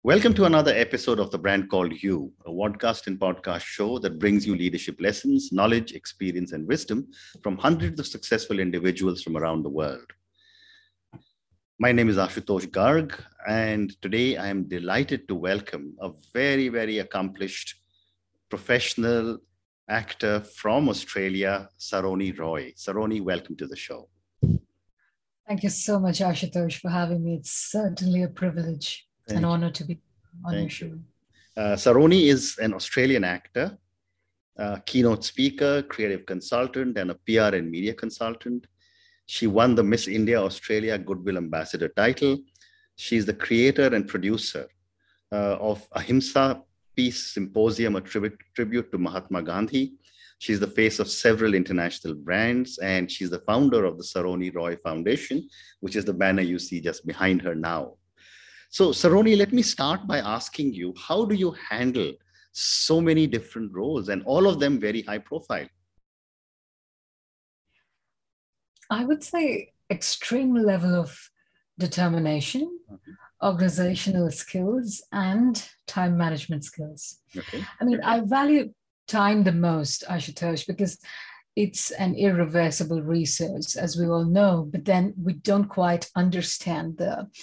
Welcome to another episode of The Brand Called You, a podcast and podcast show that brings you leadership lessons, knowledge, experience, and wisdom from hundreds of successful individuals from around the world. My name is Ashutosh Garg, and today I am delighted to welcome a very, very accomplished professional actor from Australia, Saroni Roy. Saroni, welcome to the show. Thank you so much, Ashutosh, for having me. It's certainly a privilege, an honor to be on your show. Saroni is an Australian actor, keynote speaker, creative consultant, and a PR and media consultant. She won the Miss India Australia Goodwill Ambassador title. She's the creator and producer of Ahimsa Peace Symposium, a tribute to Mahatma Gandhi. She's the face of several international brands, and she's the founder of the Saroni Roy Foundation, which is the banner you see just behind her now. So, Saroni, let me start by asking you, how do you handle so many different roles and all of them very high profile? I would say extreme level of determination, organizational skills, and time management skills. I mean, I value time the most, Ashutosh, because it's an irreversible resource, as we all know, but then we don't quite understand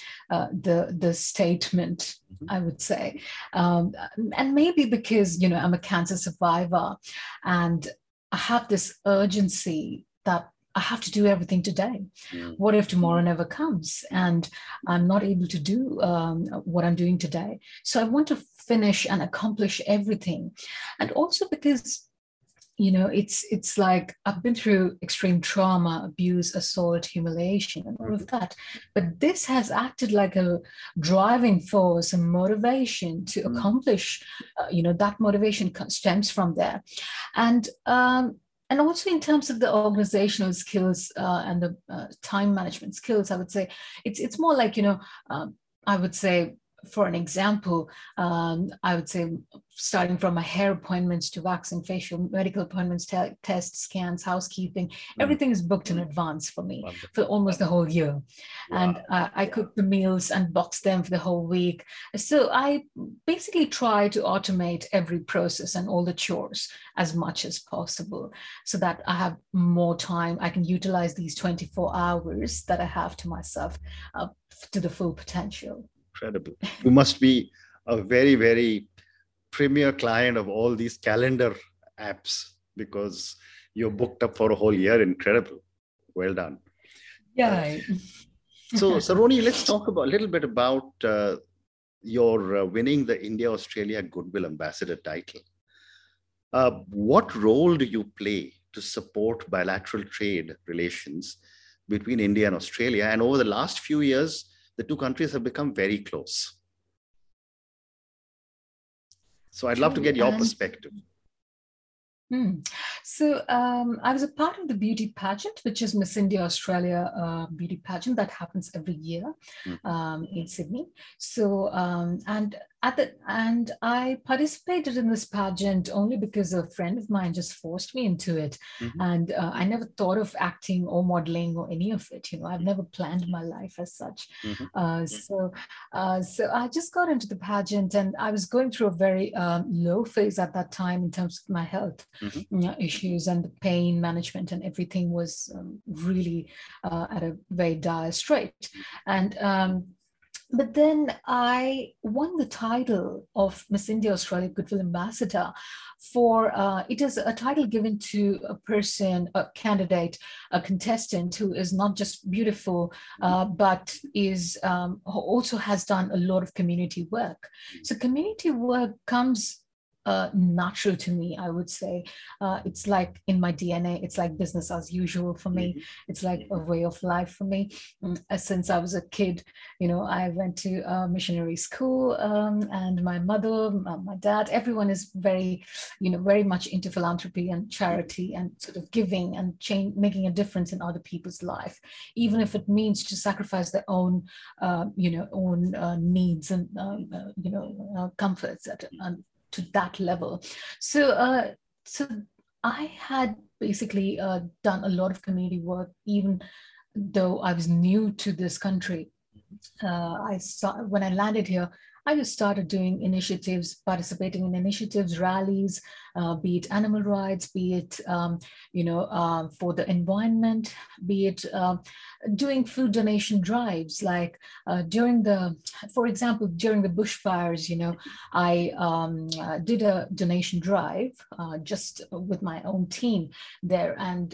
the statement, I would say. And maybe because, you know, I'm a cancer survivor and I have this urgency that I have to do everything today. What if tomorrow never comes and I'm not able to do what I'm doing today? So I want to finish and accomplish everything. And also because, you know, it's like I've been through extreme trauma, abuse, assault, humiliation, and all of that. But this has acted like a driving force and motivation to accomplish, you know, that motivation stems from there. And also in terms of the organizational skills and the time management skills, I would say it's more like, you know, I would say, for an example, I would say starting from my hair appointments to waxing, facial, medical appointments, tests, scans, housekeeping, everything is booked in advance for me for almost the whole year. And I cook the meals and box them for the whole week. So I basically try to automate every process and all the chores as much as possible so that I have more time. I can utilize these 24 hours that I have to myself to the full potential. Incredible. You must be a very, very premier client of all these calendar apps because you're booked up for a whole year. Incredible. Well done. Yeah. So, Saroni, let's talk a little bit about your winning the India-Australia Goodwill Ambassador title. What role do you play to support bilateral trade relations between India and Australia? And over the last few years, the two countries have become very close. So I'd love to get your perspective. So I was a part of the beauty pageant, which is Miss India Australia beauty pageant that happens every year in Sydney. So and I participated in this pageant only because a friend of mine just forced me into it. And I never thought of acting or modeling or any of it. You know, I've never planned my life as such. So I just got into the pageant, and I was going through a very low phase at that time in terms of my health issues, and the pain management and everything was really at a very dire strait. And but then I won the title of Miss India Australia Goodwill Ambassador for, it is a title given to a person, a candidate, a contestant who is not just beautiful, but is also has done a lot of community work. So community work comes natural to me, I would say. It's like in my DNA. It's like business as usual for me. It's like a way of life for me. Since I was a kid, you know, I went to missionary school, and my mother, my dad, everyone is very, you know, very much into philanthropy and charity and sort of giving and making a difference in other people's life, even if it means to sacrifice their own, you know, own needs and, you know, comforts to that level. So I had basically done a lot of community work, even though I was new to this country. I saw when I landed here, I just started doing initiatives, participating in initiatives, rallies, be it animal rights, be it, for the environment, be it doing food donation drives. Like for example, during the bushfires, I did a donation drive just with my own team there. And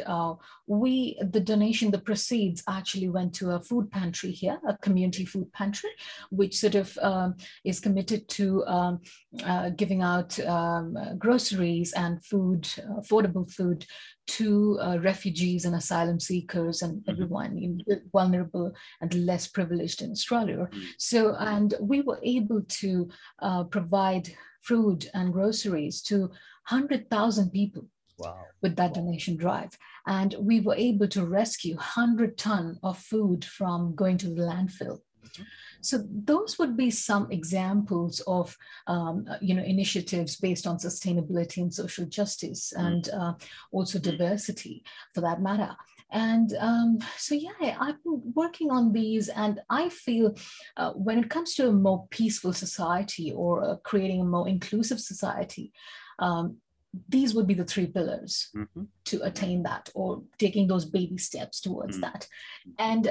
the proceeds actually went to a food pantry here, a community food pantry, which sort of is committed to giving out groceries and food, affordable food to refugees and asylum seekers and everyone vulnerable and less privileged in Australia. So, and we were able to provide food and groceries to 100,000 people. Wow. With that donation drive. And we were able to rescue 100 tons of food from going to the landfill. So those would be some examples of, initiatives based on sustainability and social justice and also diversity for that matter. And I've been working on these, and I feel when it comes to a more peaceful society or creating a more inclusive society, these would be the three pillars to attain that, or taking those baby steps towards that. And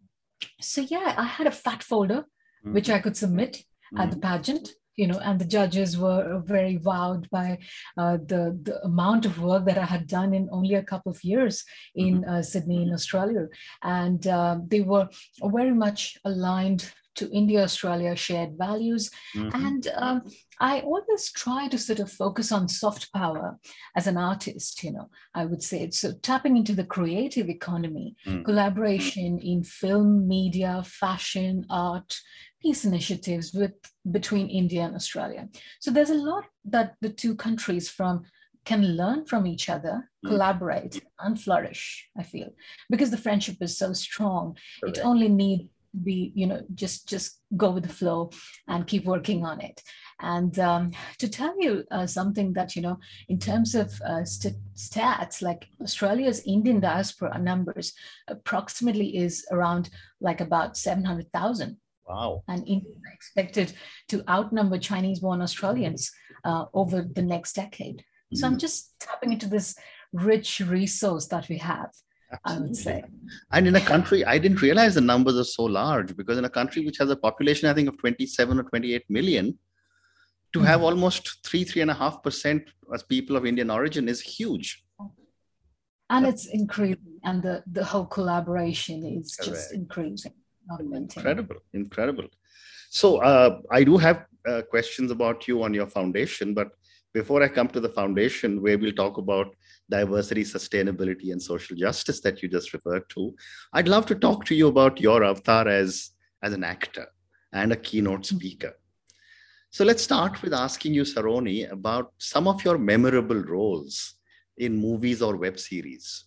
I had a fat folder which I could submit at the pageant, and the judges were very wowed by the amount of work that I had done in only a couple of years in Sydney, in Australia. And they were very much aligned to India-Australia shared values. And I always try to sort of focus on soft power as an artist, I would say. So tapping into the creative economy, collaboration in film, media, fashion, art, peace initiatives between India and Australia. So there's a lot that the two countries can learn from each other, collaborate and flourish, I feel, because the friendship is so strong. Correct. It only needs be, just go with the flow and keep working on it. And to tell you something that, in terms of stats, like Australia's Indian diaspora numbers approximately is around like about 700,000. Wow. And India is expected to outnumber Chinese-born Australians over the next decade. So I'm just tapping into this rich resource that we have. Absolutely. I would say. And in a country, I didn't realize the numbers are so large, because in a country which has a population, I think, of 27 or 28 million, to have almost 3.5% as people of Indian origin is huge. And it's increasing, and the whole collaboration is just increasing. Incredible. So I do have questions about you on your foundation, but before I come to the foundation, where we'll talk about diversity, sustainability, and social justice that you just referred to, I'd love to talk to you about your avatar as an actor and a keynote speaker. So let's start with asking you, Saroni, about some of your memorable roles in movies or web series.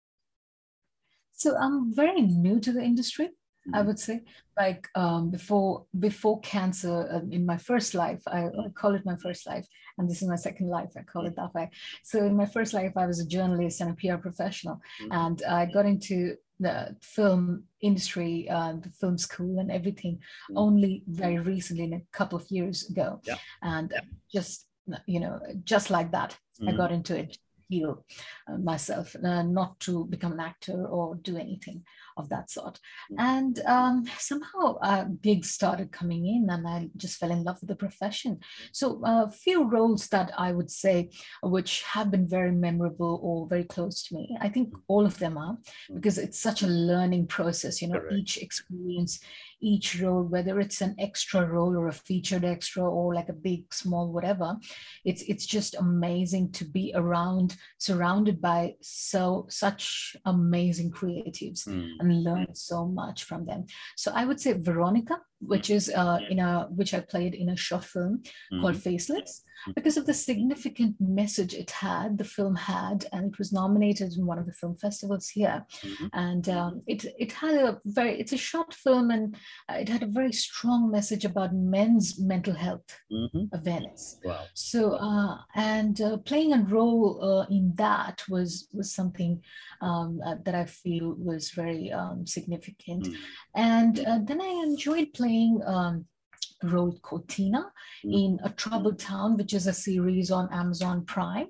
So I'm very new to the industry. I would say, like before cancer, in my first life, I call it my first life, and this is my second life, I call it that way. So in my first life, I was a journalist and a PR professional, and I got into the film industry, the film school and everything only very recently, in a couple of years ago. And just like that, I got into it. Heal myself, not to become an actor or do anything of that sort. And somehow gigs started coming in, and I just fell in love with the profession. So a few roles that I would say which have been very memorable or very close to me, I think all of them are, because it's such a learning process, each experience, each role, whether it's an extra role or a featured extra or like a big, small, whatever, it's just amazing to be surrounded by such amazing creatives and learn so much from them. So I would say Veronica, which is which I played in a short film called Faceless, because of the significant message the film had, and it was nominated in one of the film festivals here. And it had it's a short film, and it had a very strong message about men's mental health awareness. Wow. So playing a role in that was something that I feel was very significant. And then I enjoyed playing role called Tina in A Troubled Town, which is a series on Amazon Prime.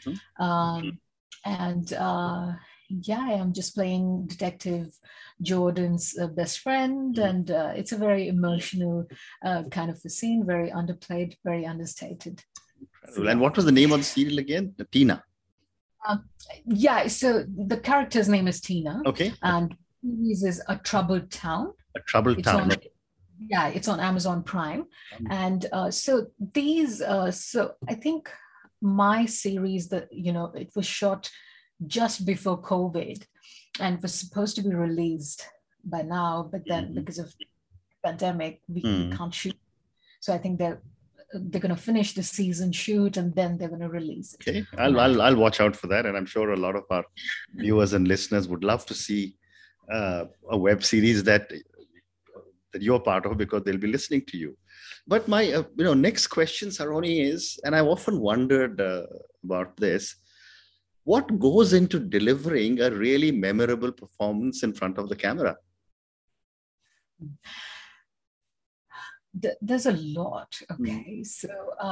And I'm just playing Detective Jordan's best friend, and it's a very emotional kind of a scene, very underplayed, very understated. So, and what was the name of the serial again? Tina. So the character's name is Tina. Okay. And this is A Troubled Town. A Troubled Town. It's on Amazon Prime. And so I think my series it was shot just before COVID and was supposed to be released by now, but then because of pandemic, we can't shoot. So I think they're going to finish the season shoot and then they're going to release it. Okay, I'll watch out for that, and I'm sure a lot of our viewers and listeners would love to see a web series that you're part of, because they'll be listening to you. But my next question, Saroni, is, and I've often wondered about this, what goes into delivering a really memorable performance in front of the camera? There's a lot. Okay. So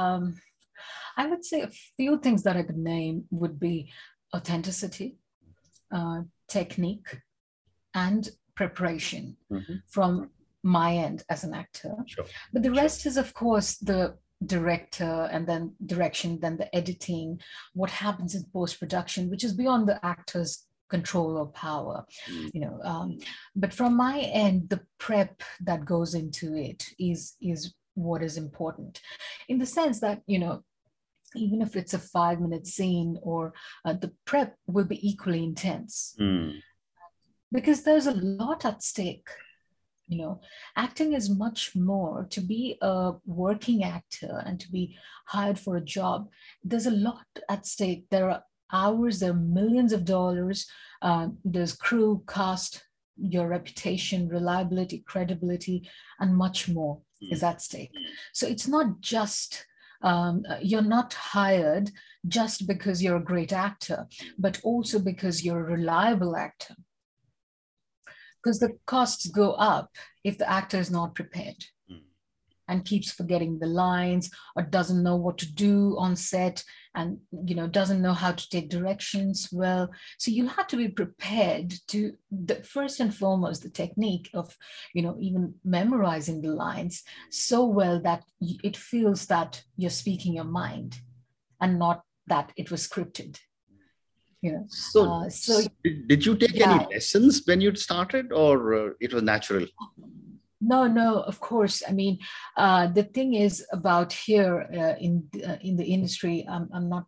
I would say a few things that I could name would be authenticity, technique, and preparation from my end as an actor. Sure. But the rest is, of course, the director, and then direction, then the editing, what happens in post-production, which is beyond the actor's control or power, but from my end, the prep that goes into it is what is important, in the sense that, even if it's a 5-minute scene, or the prep will be equally intense because there's a lot at stake. Acting is much more. To be a working actor and to be hired for a job, there's a lot at stake. There are hours, there are millions of dollars. There's crew, cast, your reputation, reliability, credibility, and much more is at stake. So it's not just, you're not hired just because you're a great actor, but also because you're a reliable actor. Because the costs go up if the actor is not prepared and keeps forgetting the lines, or doesn't know what to do on set, and doesn't know how to take directions well. So you have to be prepared to, first and foremost, the technique of even memorizing the lines so well that it feels that you're speaking your mind and not that it was scripted. So did you take any lessons when you started, or it was natural? No, of course. I mean, the thing is about here in the industry, I'm not,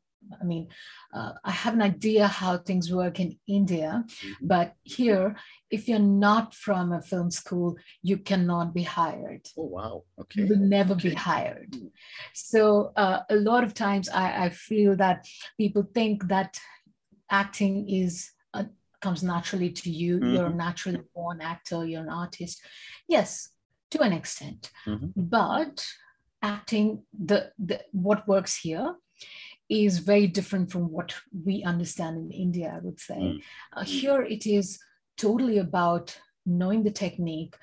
I have an idea how things work in India, but here, if you're not from a film school, you cannot be hired. Oh, wow. Okay. You will never be hired. So a lot of times I feel that people think that acting comes naturally to you. You're a naturally born actor, you're an artist. Yes, to an extent. But acting, what works here is very different from what we understand in India, I would say. Here it is totally about knowing the technique,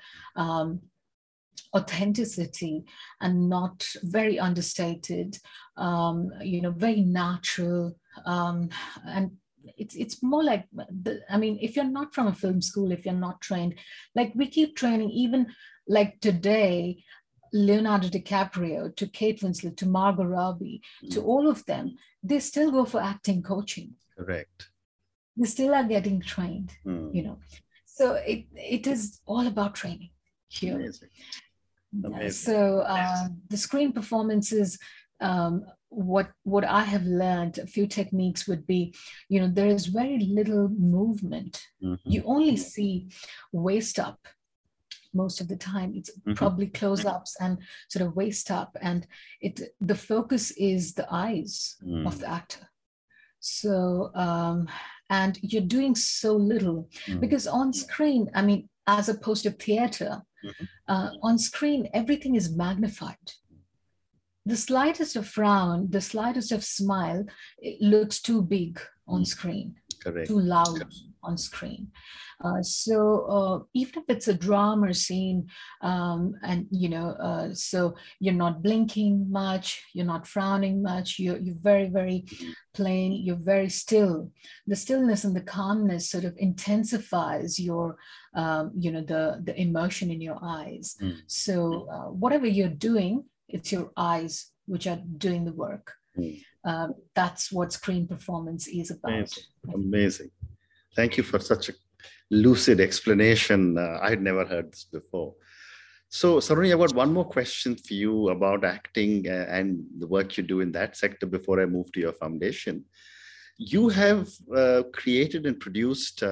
authenticity, and not very understated, very natural, and it's more like, if you're not from a film school, if you're not trained, like we keep training, even like today, Leonardo DiCaprio, to Kate Winslet, to Margot Robbie, to all of them, they still go for acting coaching. Correct. They still are getting trained, So it is all about training here. Amazing. Amazing. So the screen performances, what I have learned, a few techniques would be, there is very little movement. You only see waist up most of the time. It's probably close-ups and sort of waist up, and the focus is the eyes of the actor. So and you're doing so little because on screen, as opposed to theater, on screen everything is magnified. The slightest of frown, the slightest of smile, it looks too big on screen. too loud on screen. So even if it's a drama scene, and so you're not blinking much, you're not frowning much, you're very, very plain, you're very still. The stillness and the calmness sort of intensifies your, the emotion in your eyes. So whatever you're doing, it's your eyes which are doing the work. That's what screen performance is about. Amazing. Thank you for such a lucid explanation. I had never heard this before. So, Saroni, I've got one more question for you about acting and the work you do in that sector before I move to your foundation. You have created and produced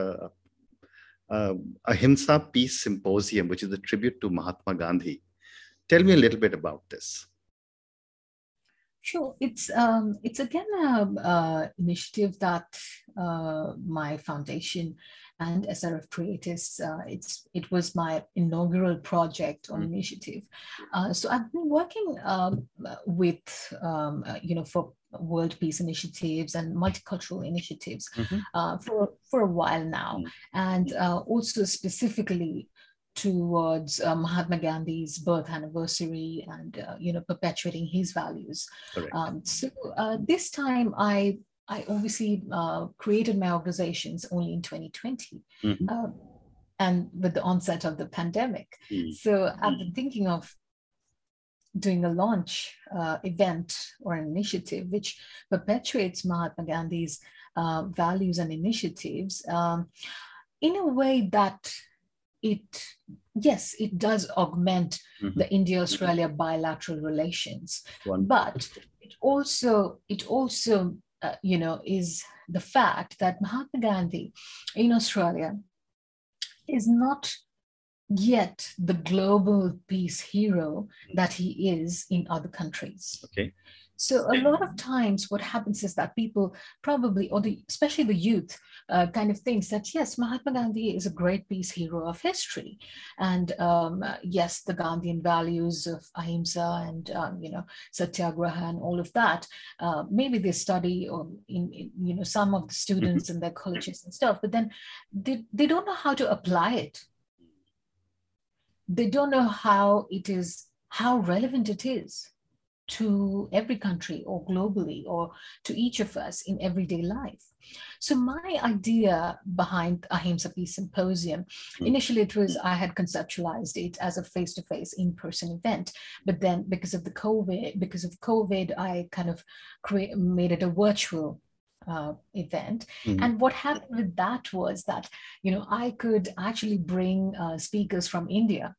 Ahimsa Peace Symposium, which is a tribute to Mahatma Gandhi. Tell me a little bit about this. Sure. It's again an initiative that my foundation and SRF Creatives, it was my inaugural project or initiative. So I've been working with, for World Peace Initiatives and multicultural initiatives for a while now, and also specifically towards Mahatma Gandhi's birth anniversary and perpetuating his values. So this time I obviously created my organizations only in 2020, and with the onset of the pandemic. So I've been thinking of doing a launch event or an initiative which perpetuates Mahatma Gandhi's values and initiatives in a way that it does augment the India-Australia bilateral relations, but it also is the fact that Mahatma Gandhi in Australia is not yet the global peace hero that he is in other countries. Okay. So a lot of times what happens is that people probably, especially the youth, kind of thinks that, yes, Mahatma Gandhi is a great peace hero of history. And yes, the Gandhian values of ahimsa and, satyagraha and all of that, maybe they study in some of the students in their colleges and stuff, but then they don't know how to apply it. They don't know how relevant it is to every country or globally or to each of us in everyday life. So my idea behind Ahimsa Peace Symposium, initially I had conceptualized it as a face-to-face in-person event, but then because of COVID, I kind of made it a virtual event. And what happened with that was that, I could actually bring speakers from India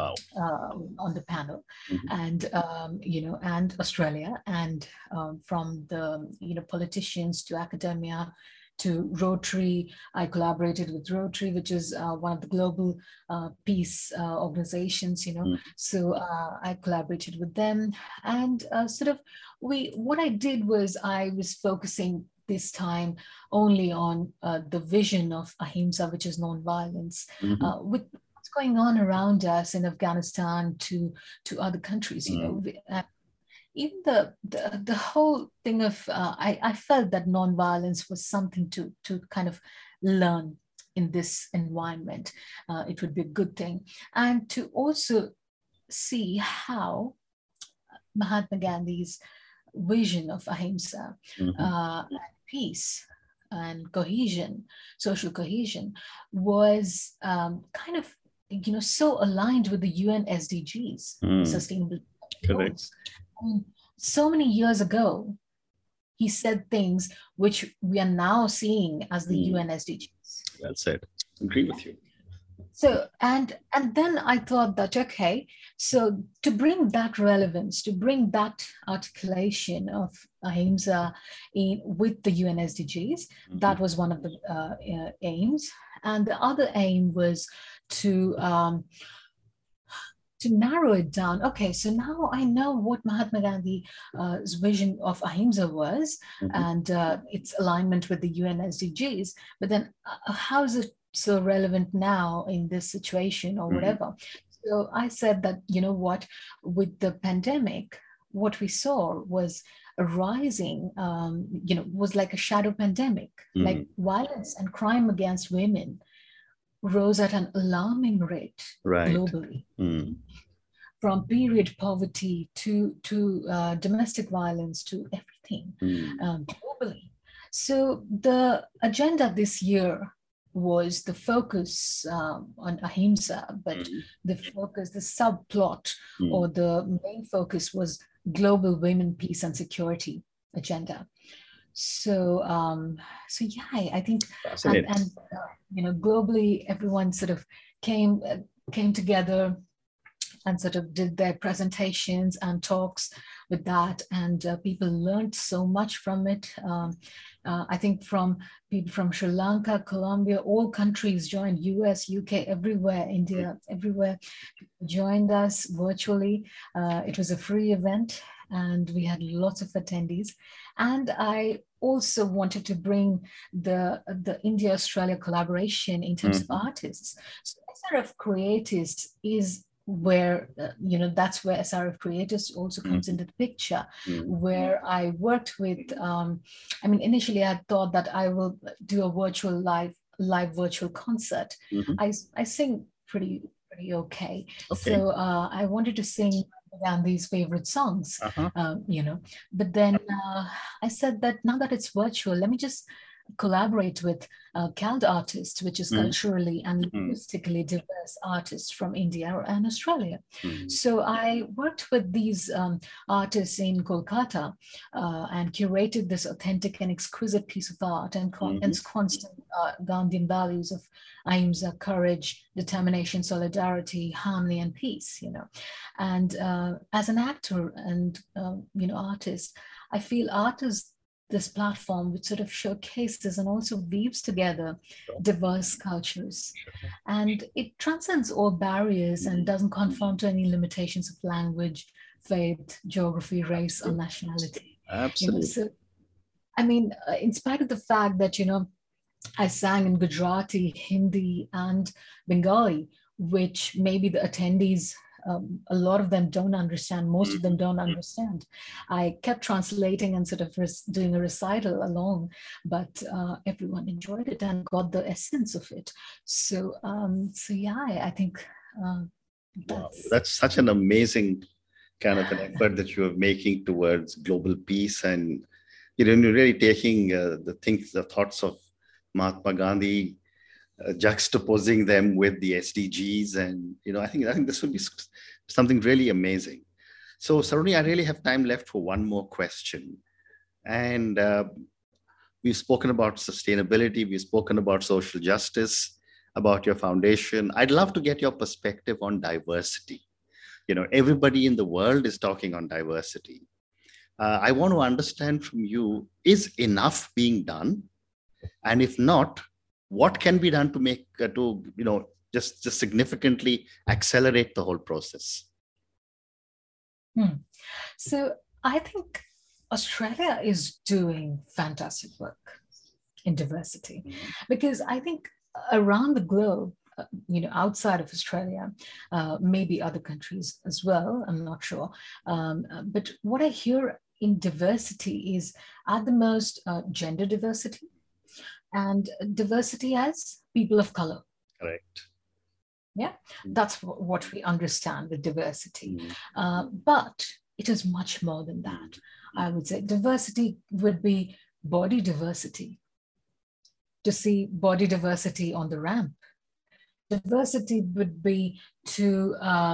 on the panel, and and Australia, and from the politicians to academia to Rotary. I collaborated with Rotary, which is one of the global peace organizations. So I collaborated with them, and what I did was I was focusing this time only on the vision of Ahimsa, which is non-violence, with going on around us in Afghanistan to other countries, even the whole thing of I felt that nonviolence was something to kind of learn in this environment. It would be a good thing, and to also see how Mahatma Gandhi's vision of ahimsa, peace and cohesion, social cohesion, was kind of so aligned with the UN SDGs, Sustainable Goals. So many years ago, he said things which we are now seeing as the UN SDGs. Well said. Agree with you. So, and then I thought that, okay, so to bring that relevance, to bring that articulation of ahimsa with the UN SDGs, that was one of the aims. And the other aim was to narrow it down. Okay, so now I know what Mahatma Gandhi's vision of ahimsa was, and its alignment with the UN SDGs. But then how is it so relevant now in this situation or whatever? So I said that, with the pandemic, what we saw was arising, was like a shadow pandemic, like violence and crime against women rose at an alarming rate globally. From period poverty to domestic violence to everything globally. So the agenda this year was the focus on ahimsa, but the subplot or the main focus was global women, peace and security agenda. So, yeah, I think, and globally, everyone sort of came together and sort of did their presentations and talks with that, and people learned so much from it. I think from people from Sri Lanka, Colombia, all countries joined, US, UK, everywhere, India, everywhere joined us virtually. It was a free event and we had lots of attendees. And I also wanted to bring the India-Australia collaboration in terms of artists. So SRF Creatists is where, that's where SRF Creatists also comes into the picture, where I worked with, initially I thought that I will do a virtual live virtual concert. I sing pretty okay. So I wanted to sing Gandhi's favorite songs, but then I said that now that it's virtual, let me just collaborate with CALD artists, which is culturally and linguistically diverse artists from India and Australia. So I worked with these artists in Kolkata and curated this authentic and exquisite piece of art and constant Gandhian values of ahimsa, courage, determination, solidarity, harmony, and peace. And as an actor and artist, I feel art is this platform which sort of showcases and also weaves together diverse cultures. And it transcends all barriers and doesn't conform to any limitations of language, faith, geography, race, or nationality. Absolutely. So, in spite of the fact that, I sang in Gujarati, Hindi, and Bengali, which maybe the attendees, a lot of them don't understand, most of them don't understand. I kept translating and sort of doing a recital along, but everyone enjoyed it and got the essence of it. So, yeah, I think that's such an amazing kind of an effort that you are making towards global peace, and you're really taking the thoughts of Mahatma Gandhi, juxtaposing them with the SDGs, and I think this would be something really amazing. So Saroni, I really have time left for one more question, and we've spoken about sustainability, we've spoken about social justice, about your foundation. I'd love to get your perspective on diversity. Everybody in the world is talking on diversity. I want to understand from you, is enough being done? And if not, what can be done to make, just significantly accelerate the whole process? So I think Australia is doing fantastic work in diversity, because I think around the globe, outside of Australia, maybe other countries as well, I'm not sure. But what I hear in diversity is at the most gender diversity, and diversity as people of color. Correct. Yeah, that's what we understand with diversity. But it is much more than that. I would say diversity would be body diversity. To see body diversity on the ramp. Diversity would be to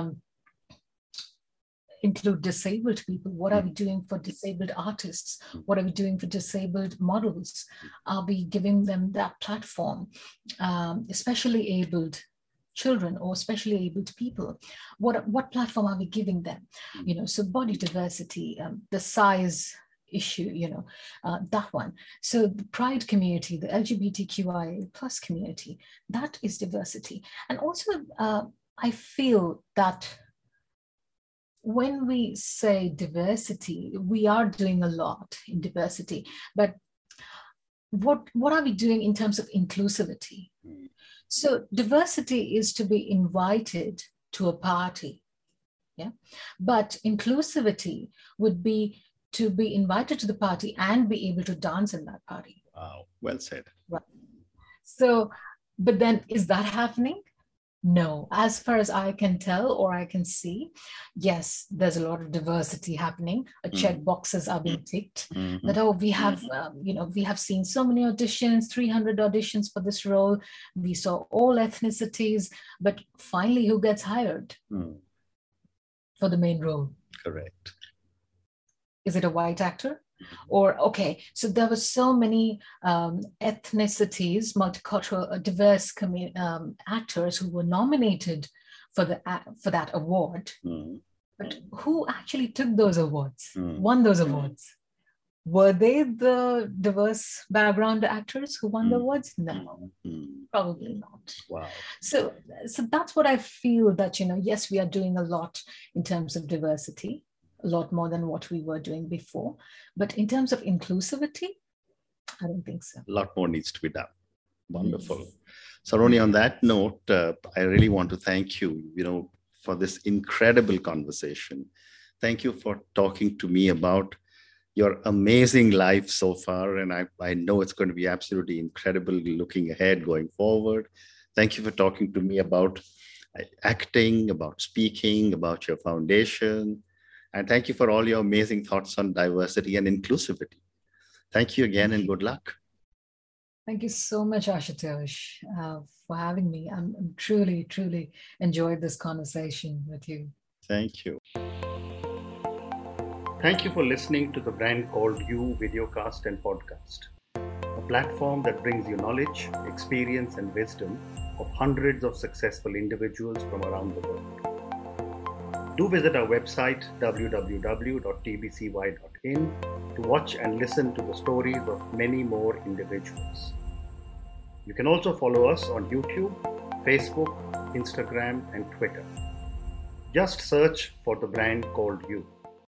include disabled people. What are we doing for disabled artists? What are we doing for disabled models? Are we giving them that platform? Especially abled children or especially abled people, what platform are we giving them? So body diversity, the size issue, that one. So the pride community, the LGBTQIA plus community, that is diversity. And also I feel that when we say diversity, we are doing a lot in diversity, but what are we doing in terms of inclusivity? So diversity is to be invited to a party, yeah? But inclusivity would be to be invited to the party and be able to dance in that party. Wow, well said. Right. So, but then is that happening? No, as far as I can tell or I can see, yes, there's a lot of diversity happening. Check boxes are being ticked. That we have, we have seen so many auditions, 300 auditions for this role. We saw all ethnicities, but finally, who gets hired for the main role? Correct. Is it a white actor? Or, okay, so there were so many ethnicities, multicultural, diverse actors who were nominated for that award. But who actually took those awards, won those awards? Were they the diverse background actors who won the awards? No, probably not. Wow. So that's what I feel that, yes, we are doing a lot in terms of diversity, a lot more than what we were doing before. But in terms of inclusivity, I don't think so. A lot more needs to be done. Wonderful. Yes. Saroni, on that note, I really want to thank you, for this incredible conversation. Thank you for talking to me about your amazing life so far. And I know it's going to be absolutely incredible looking ahead, going forward. Thank you for talking to me about acting, about speaking, about your foundation. And thank you for all your amazing thoughts on diversity and inclusivity. Thank you again and good luck. Thank you so much, Ashutosh, for having me. I'm truly, truly enjoyed this conversation with you. Thank you. Thank you for listening to the Brand Called You videocast and podcast, a platform that brings you knowledge, experience, and wisdom of hundreds of successful individuals from around the world. Do visit our website www.tbcy.in to watch and listen to the stories of many more individuals. You can also follow us on YouTube, Facebook, Instagram, and Twitter. Just search for the Brand Called You.